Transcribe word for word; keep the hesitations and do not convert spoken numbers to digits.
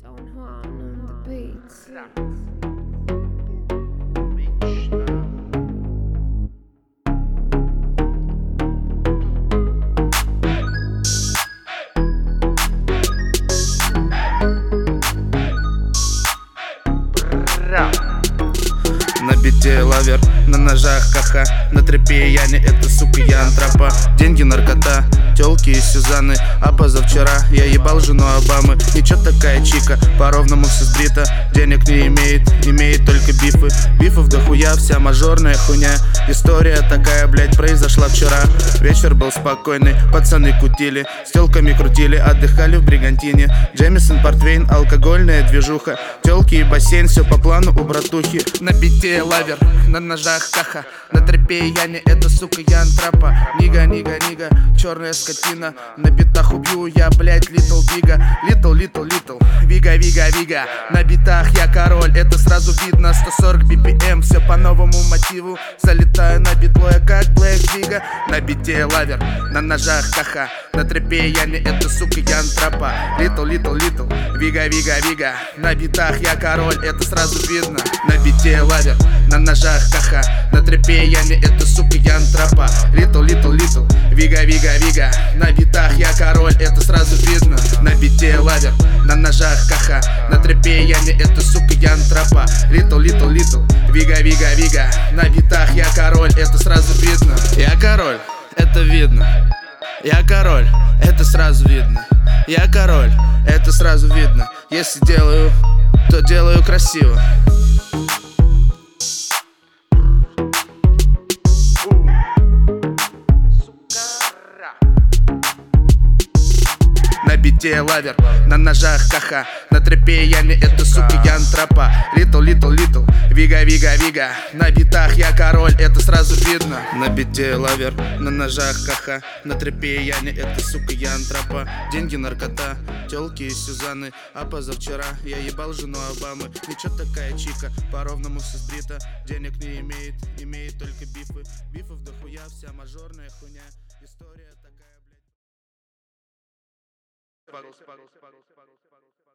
Don Juan on the beats. На бите лавер, на ножах каха, на трепе я не эта сука, я антропа. Деньги, наркота, тёлки и Сюзанны. А позавчера я ебал жену Обамы. Ничего такая чика, по-ровному все сбрита. Денег не имеет, имеет только бифы. Бифов дохуя, вся мажорная хуйня. История такая, блять, произошла вчера. Вечер был спокойный, пацаны кутили, с тёлками крутили, отдыхали в Бригантине. Джемисон, портвейн, алкогольная движуха, тёлки и бассейн, все по плану у братухи. На бите лавер, на ножах каха, на трепе я не эта сука, я антропа. Нига, нига, нига, черная скотина. На битах убью я, блять, литл бига. Литл, литл, литл, вига, вига, вига. На битах я король, это сразу видно. Сто сорок би пи эм, все по новому мотиву. Залетаю на битло я как Блэк Вига. На бите лавер, на ножах каха, на трепе я не эта сука, я антропа. Литл, литл, литл, вига, вига, вига. На битах я король, это сразу видно. На бите лавер, на ножах каха, на трепе я не эта сука, я антропа. Литл, литл, литл, вига, вига, вига. На битах я король, это сразу видно. На бите лавер, на ножах каха, на трепе я не эта сука, я антропа. Литл, литл, литл, вига, вига, вига. На битах я король, это сразу видно. Я король, это видно. Я король, это сразу видно. Я король, это сразу видно. Если делаю, то делаю красиво. На бите лавер, на ножах каха, на трепе я не эта сука, я антропа. Литл, литл, литл, вига, вига, вига. На битах я король, это сразу видно. На бите лавер, на ножах каха, на трепе я не эта сука, я антропа. Деньги, наркота, тёлки и Сюзанны. А позавчера я ебал жену Обамы. Ничего такая чика, по-ровному все сбрита. Денег не имеет, имеет только бифы. Бифов дохуя, вся мажорная хуйня. История такая, блядь. Парус, парус, парус, парус, парус.